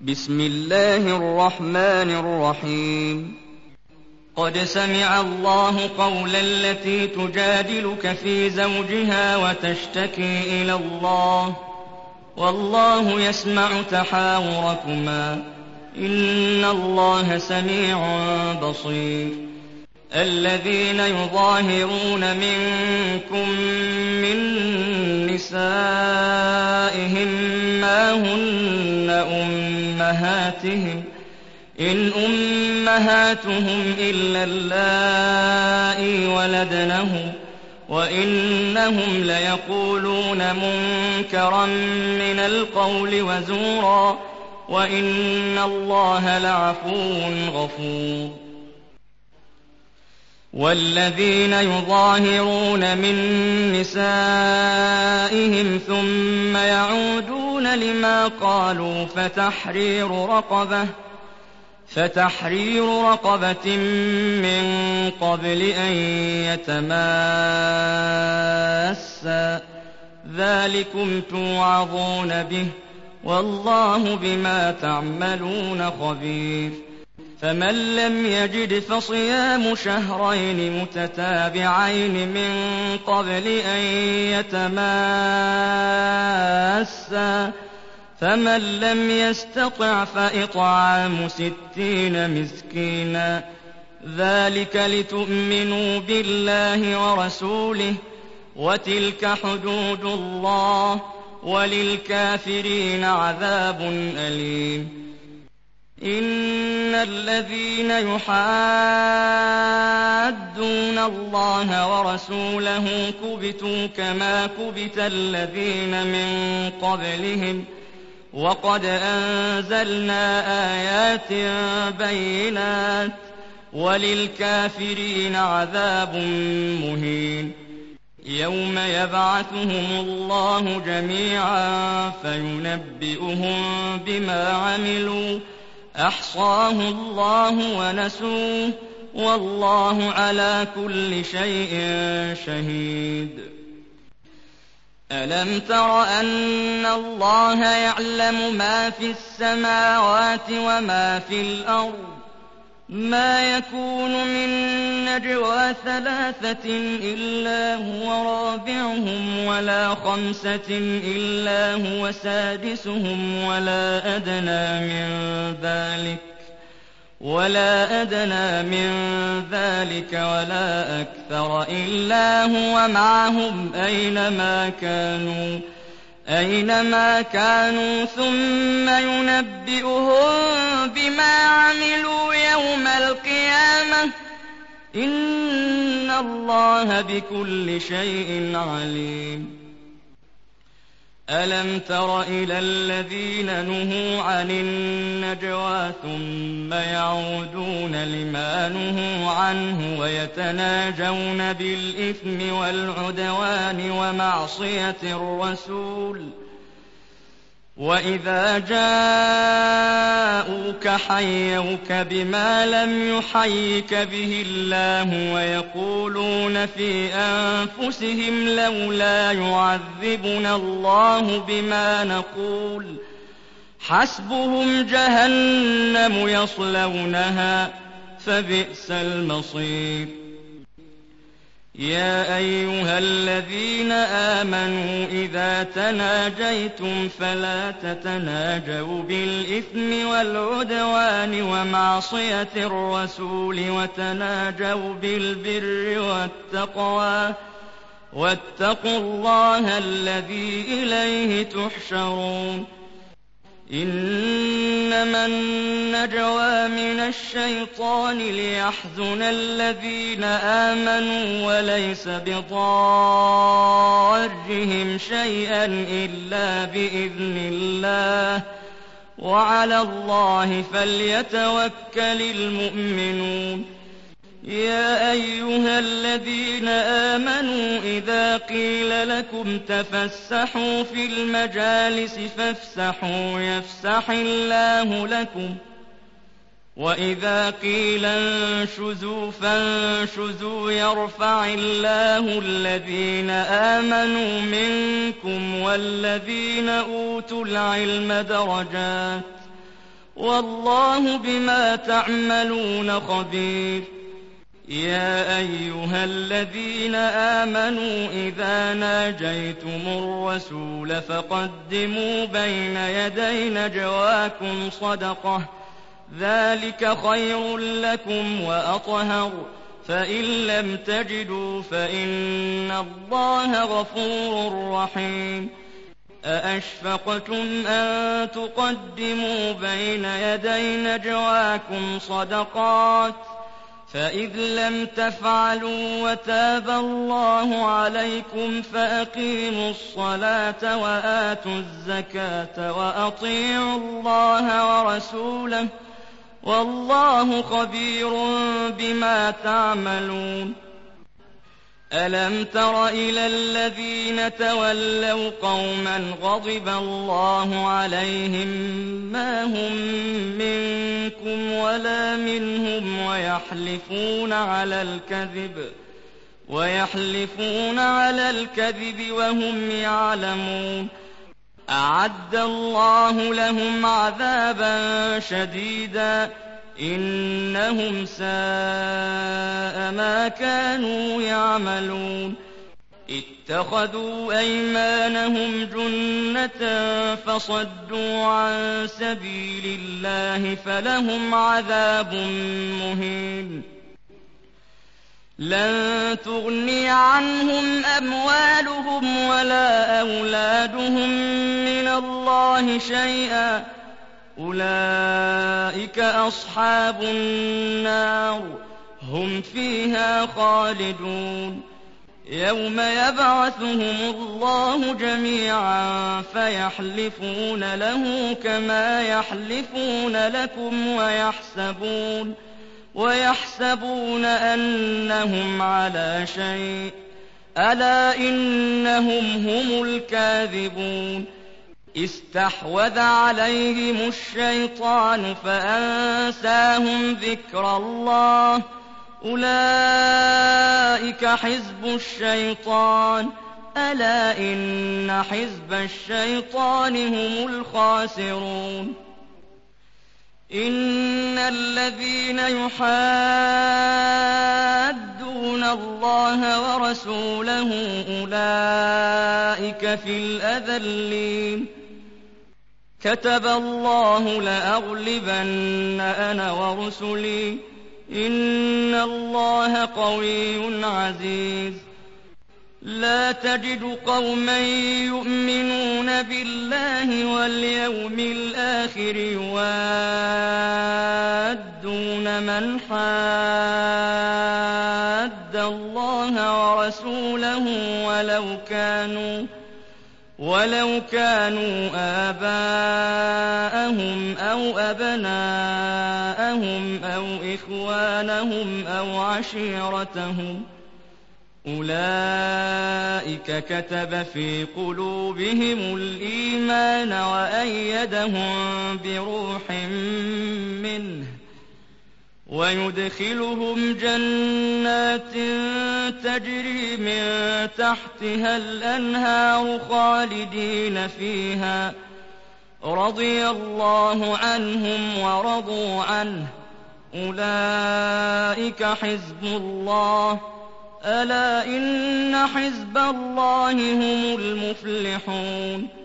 بسم الله الرحمن الرحيم. قد سمع الله قول التي تجادلك في زوجها وتشتكي إلى الله والله يسمع تحاوركما إن الله سميع بصير. الذين يظاهرون منكم من نسائهم ما هن أمهاتهم إن أمهاتهم إلا اللائي ولدنهم وإنهم ليقولون منكرا من القول وزورا وإن الله لعفو غفور. والذين يظاهرون من نسائهم ثم يعودون لما قالوا فتحرير رقبة من قبل أن يتماسا ذلكم توعظون به والله بما تعملون خبير. فمن لم يجد فصيام شهرين متتابعين من قبل أن يتماسا فمن لم يستطع فإطعام 60 مسكينا ذلك لتؤمنوا بالله ورسوله وتلك حدود الله وللكافرين عذاب أليم. إن الذين يحادون الله ورسوله كبتوا كما كبت الذين من قبلهم وقد أنزلنا آيات بينات وللكافرين عذاب مهين. يوم يبعثهم الله جميعا فينبئهم بما عملوا أحصاه الله ونسوه والله على كل شيء شهيد. ألم تر أن الله يعلم ما في السماوات وما في الأرض ما يكون من نجوى 3 إلا هو رابعهم ولا 5 إلا هو سادسهم ولا أدنى من ذلك ولا أكثر إلا هو معهم أينما كانوا ثم ينبئهم بما عملوا يوم القيامة إن الله بكل شيء عليم. ألم تر إلى الذين نهوا عن النجوى ثم يعودون لما نهوا عنه ويتناجون بالإثم والعدوان ومعصية الرسول وإذا جاءوك حيوك بما لم يحيك به الله ويقولون في أنفسهم لولا يعذبنا الله بما نقول حسبهم جهنم يصلونها فبئس المصير. يا أيها الذين آمنوا إذا تناجيتم فلا تتناجوا بالإثم والعدوان ومعصية الرسول وتناجوا بالبر والتقوى واتقوا الله الذي إليه تحشرون. إنما النجوى من الشيطان ليحزن الذين آمنوا وليس بضارهم شيئا إلا بإذن الله وعلى الله فليتوكل المؤمنون. يا أيها الذين آمنوا إذا قيل لكم تفسحوا في المجالس فافسحوا يفسح الله لكم وإذا قيل انشزوا فانشزوا يرفع الله الذين آمنوا منكم والذين أوتوا العلم درجات والله بما تعملون خبير. يا أيها الذين آمنوا إذا ناجيتم الرسول فقدموا بين يدي نجواكم صدقة، ذلك خير لكم وأطهر، فإن لم تجدوا فإن الله غفور رحيم. أأشفقتم أن تقدموا بين يدي نجواكم صدقات؟ فإذ لم تفعلوا وتاب الله عليكم فأقيموا الصلاة وآتوا الزكاة وأطيعوا الله ورسوله، والله خبير بما تعملون. ألم تر إلى الذين تولوا قوما غضب الله عليهم ما هم منكم ولا منهم ويحلفون على الكذب وهم يعلمون. أعد الله لهم عذابا شديدا إنهم ساء ما كانوا يعملون. اتخذوا أيمانهم جنة فصدوا عن سبيل الله فلهم عذاب مهين. لن تغني عنهم أموالهم ولا أولادهم من الله شيئا، أولئك أصحاب النار هم فيها خالدون. يوم يبعثهم الله جميعا فيحلفون له كما يحلفون لكم ويحسبون أنهم على شيء، ألا إنهم هم الكاذبون. استحوذ عليهم الشيطان فأنساهم ذكر الله، أولئك حزب الشيطان، ألا إن حزب الشيطان هم الخاسرون. إن الذين يحادون الله ورسوله أولئك في الأذلين. كتب الله لأغلبن أنا ورسلي إن الله قوي عزيز. لا تجد قوما يؤمنون بالله واليوم الآخر يوادون من حاد الله ورسوله ولو كانوا آباءهم أو أبناءهم أو إخوانهم أو عشيرتهم، أولئك كتب في قلوبهم الإيمان وأيدهم بروح منه، ويدخلهم جنات تجري من تحتها الأنهار خالدين فيها، رضي الله عنهم ورضوا عنه، أولئك حزب الله، ألا إن حزب الله هم المفلحون.